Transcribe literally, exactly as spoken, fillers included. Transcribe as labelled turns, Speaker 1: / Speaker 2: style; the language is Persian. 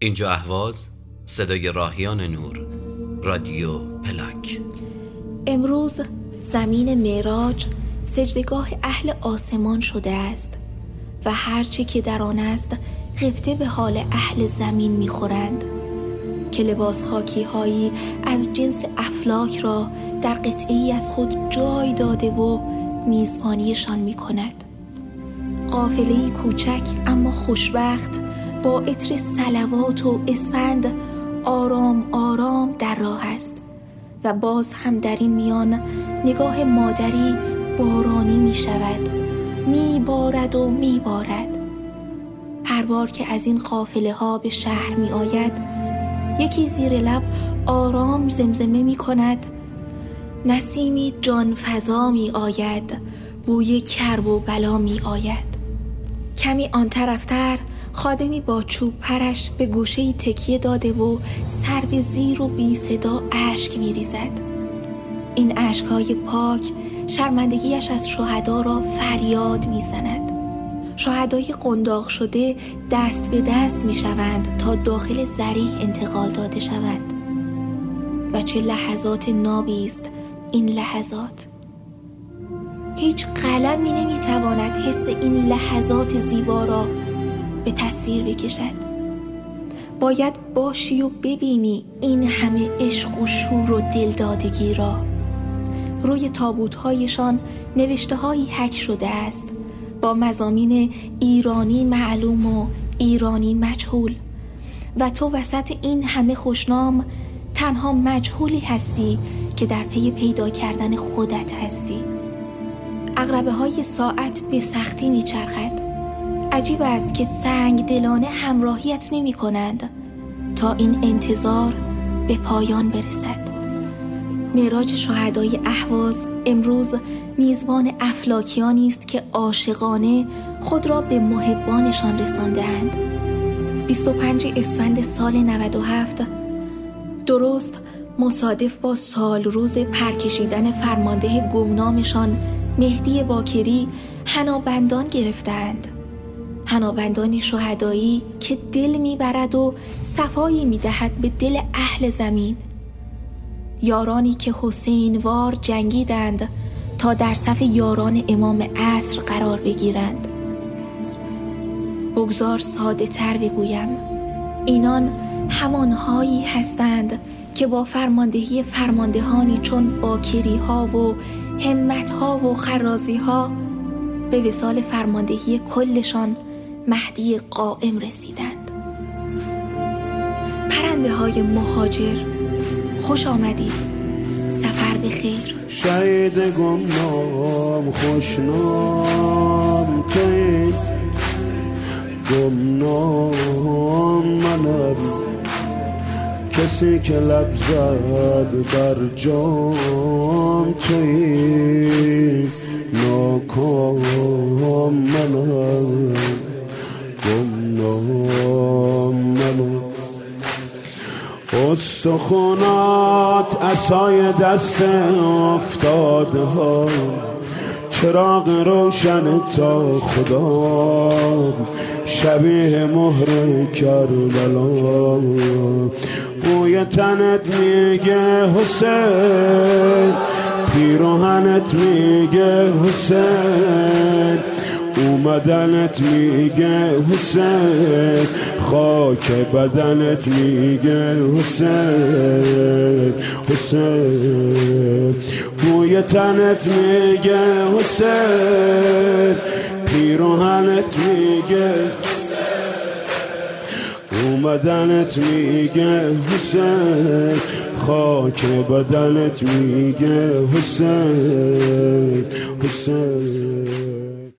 Speaker 1: اینجا اهواز، صدای راهیان نور، رادیو پلاک.
Speaker 2: امروز زمین معراج سجدگاه اهل آسمان شده است و هرچی که در آن است غبطه به حال اهل زمین می‌خورند که لباس خاکی هایی از جنس افلاک را در قطعه‌ای از خود جای داده و میزبانیشان می‌کند. قافله‌ای کوچک اما خوشبخت با عطر صلوات و اسفند آرام آرام در راه است و باز هم در این میان نگاه مادری بارانی می شود، می بارد و می بارد. هر بار که از این قافله ها به شهر می آید یکی زیر لب آرام زمزمه می کند: نسیمی جان فضا می آید، بوی کرب و بلا می آید. کمی آن طرفتر خادمی با چوب پرش به گوشه‌ای تکیه داده و سر به زیر و بی صدا اشک می ریزد. این اشک‌های پاک شرمندگیش از شهدا را فریاد می زند. شهدای قنداق شده دست به دست می شوند تا داخل ضریح انتقال داده شود. و چه لحظات نابی است این لحظات. هیچ قلمی نمی تواند حس این لحظات زیبا را به تصویر بکشد. باید باشی و ببینی این همه عشق و شور و دلدادگی را. روی تابوت‌هایشان نوشته‌هایی حک شده است با مضامین ایرانی معلوم و ایرانی مجهول و تو وسط این همه خوشنام تنها مجهولی هستی که در پی پیدا کردن خودت هستی. عقربه های ساعت به سختی می چرخد. عجیب است که سنگ دلانه همراهیت نمی کنند تا این انتظار به پایان برسد. معراج شهدای اهواز امروز میزبان افلاکیانی است که عاشقانه خود را به محبانشان رسانده‌اند. بیست و پنج اسفند سال نود و هفت درست مصادف با سال روز پرکشیدن فرمانده گمنامشان مهدی باکری حنابندان گرفتند. حنابندان شهدایی که دل میبرد و صفایی میدهد به دل اهل زمین. یارانی که حسین وار جنگیدند تا در صف یاران امام عصر قرار بگیرند. بگذار ساده تر بگویم، اینان همانهایی هستند که با فرماندهی فرماندهانی چون باکری ها و همت ها و خرازی ها به وصال فرماندهی کلشان مهدی قائم رسیدند. پرنده های مهاجر خوش آمدید، سفر بخیر.
Speaker 3: شهید گمنام خوشنام توی، گمنام منم، کسی که لب زد بر جام توی، ناکام منم، گمنام منم. استخونات عصای دست افتاده ها، چراغ روشن تا خدا، شبیه مهر کربلا. بوی تنت میگه حسین، پیراهنت میگه حسین، اومدنت میگه حسین، خاک بدنت میگه حسین، حسین. بوی تنت میگه حسین، پیراهنت میگه اومدنت میگه حسین، خاک بدنت میگه حسین، حسین.